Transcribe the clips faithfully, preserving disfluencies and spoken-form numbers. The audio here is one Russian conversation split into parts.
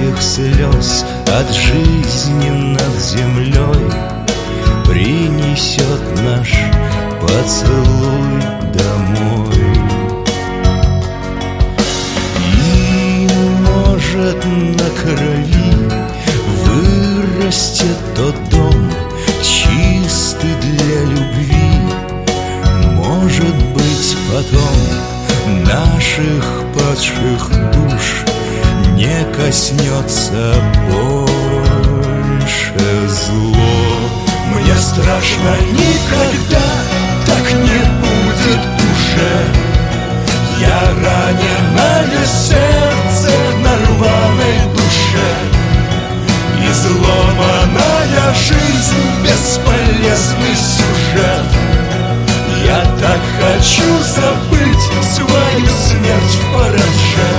этих слез от жизни над землей принесет наш поцелуй домой. И, может, на крови вырастет тот дом, чистый для любви. Может быть, потом наших падших душ не коснется больше зло. Мне страшно, никогда так не будет уже. Я раненое сердце на рваной душе, изломанная жизнь, бесполезный сюжет. Я так хочу забыть свою смерть в параше.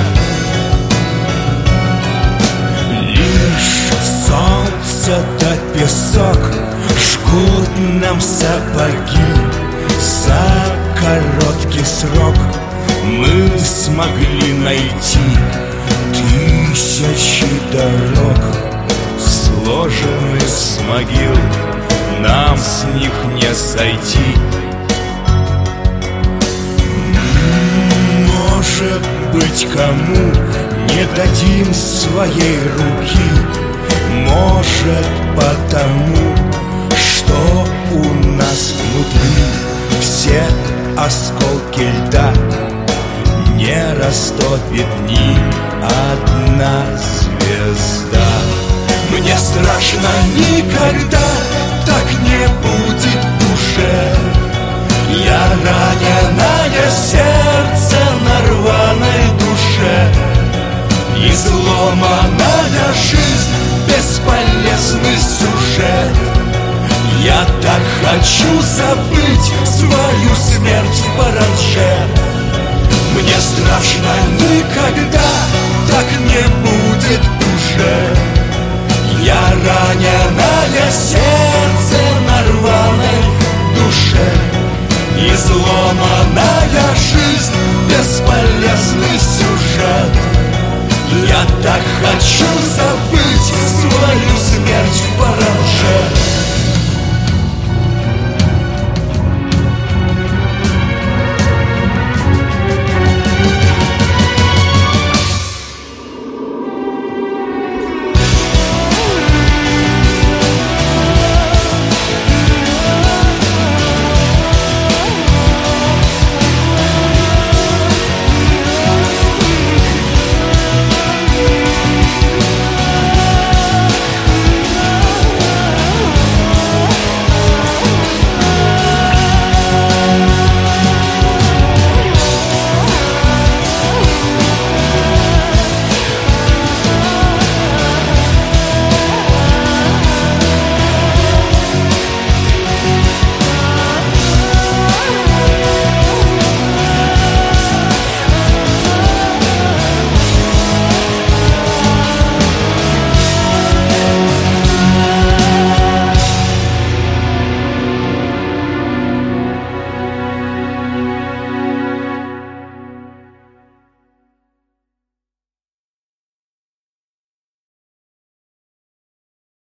Лишь солнце да песок жгут нам сапоги. За короткий срок мы смогли найти тысячи дорог, сложены с могил, нам с них не сойти. Может быть, кому не дадим своей руки. Может, потому, что у нас внутри все осколки льда не растопит ни одна звезда. Мне страшно, никогда так не будет уже. Я раненое сердце на рваной душе, изломанная жизнь, бесполезный сюжет. Я так хочу забыть свою смерть в параше. Мне страшно, никогда так не будет уже. Я раненое сердце на рваной душе, изломанная жизнь, бесполезный сюжет. Я так хочу забыть